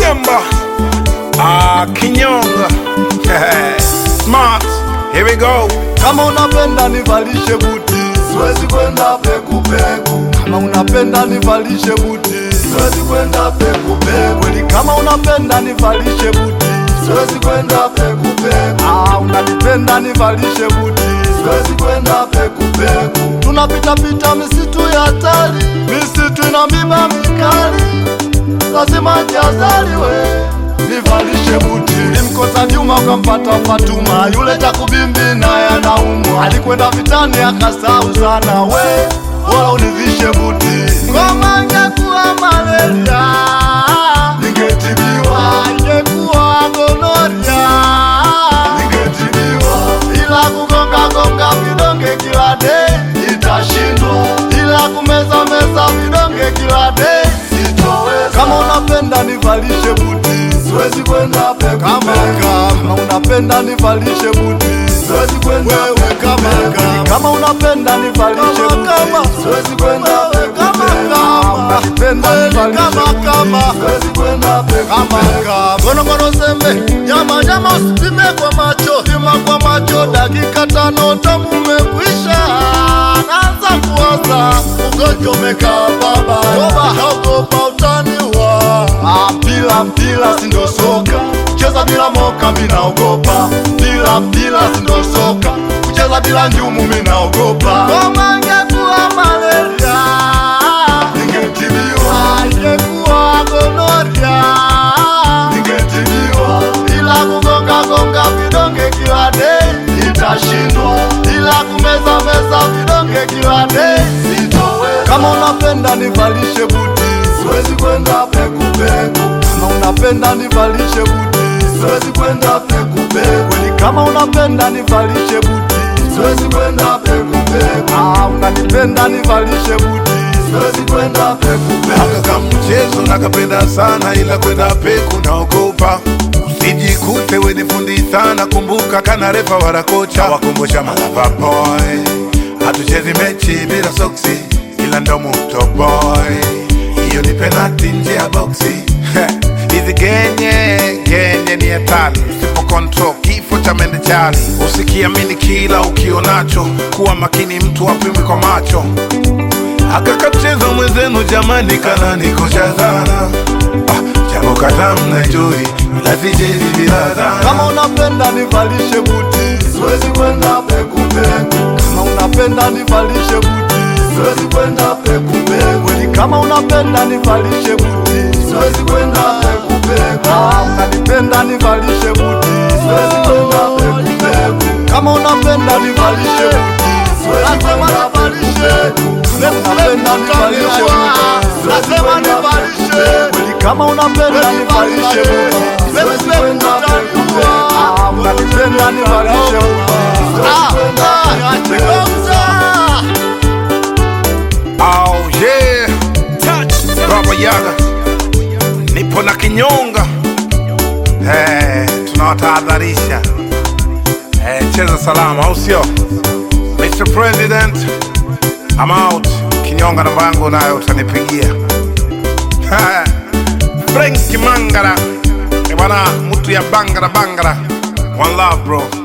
Nyamba. Kinyonga. Smart. Here we go. Kama unapenda nivalishe buti, siwezi kwenda peku peku. Kama unapenda nivalishe buti, siwezi kwenda peku peku. Kama unapenda nivalishe buti, siwezi kwenda peku peku. Unanipenda nivalishe buti, siwezi kwenda peku peku. Tunapita pita misitu ya hatari, misitu ina miba mikali, lazima jihadhari we, nivalishe buti. Ulimkosa Juma ukampata Fatuma, yule takubimbi naye anaumwa, alikwenda vitani akasahau sana we, wala univishe buti. Ngoma ingekuwa malaria, ningetibiwa. Ingekuwa gonoria, ningetibiwa. Ila kugonga gonga vidonge kila day itashindwa, ila kumeza meza vidonge kila day sitoweza. Kama unapenda nivalishe buti, siwezi kwenda peku. Kama unapenda nivalishe buti, siwezi kwenda peku. Kama unapenda nivalishe buti, siwezi kwenda peku. Unapenda nivalishe buti, siwezi kwenda peku. Gono sembe, nyama nyama usipime kwa macho, pima kwa macho, dakika 5 tamu umekwisha. Naanza kuoza, ugonjwa umekaa baba, toba naogopa utaniua. Mpila sindo soka, kucheza bila moka minaogopa. Mpila sindo soka, kucheza bila njumu minaogopa. Kama ingekuwa malaria, ningetibiwa. Ingekuwa gonoria, ningetibiwa. Ila kugonga gonga vidonge kila day itashindwa, ila kumeza meza vidonge kila day sitoweza. Kama unapenda nivalishe buti, siwezi kwenda peku peku. Kama unapenda nivalishe buti, siwezi kwenda peku peku. Kama unapenda nivalishe buti, siwezi kwenda peku peku. Unanipenda nivalishe buti, siwezi kwenda peku peku. Aka mchezo nakapenda sana, ila kwenda peku naogopa. Usijikute we nifundi sana, kumbuka kana refa wala kocha. Wakumbusha Malava boy, hatuchezi mechi bila soksi, ila ndo muto boy. Iyo ni penalty nje ya boxi. Hizi genye ni hatari, usipo control kifo cha mende chali. Usikiamini kila ukionacho, kuwa makini mtu apimwi kwa macho. Akakacheza mwenzenu jamani, kana nikosha sana. Jambo kadhaa mnajui, ila sijezi bila dhana. Kama unapenda nivalishe buti, siwezi kwenda peku peku. Kama unapenda nivalishe buti, siwezi kwenda peku peku. Kama unapenda nivalishe buti, siwezi kwenda peku peku. Unanipenda nivalishe buti, siwezi kwenda peku peku. Kama unapenda nivalishe buti, siwezi kwenda peku peku. Unapenda nivalishe buti, siwezi kwenda peku peku. Kama unapenda nivalishe buti, siwezi kwenda peku peku. Unanipenda nivalishe buti, siwezi kwenda peku peku. Oh yeah, Baba Yaga, nipo na Kinyonga. Tunawatahadharisha, cheza salama au sio? Mr. President, I'm out. Kinyonga namba yangu nayo utanipigia. Frank Mangara, bwana mtu ya bangara. One love bro.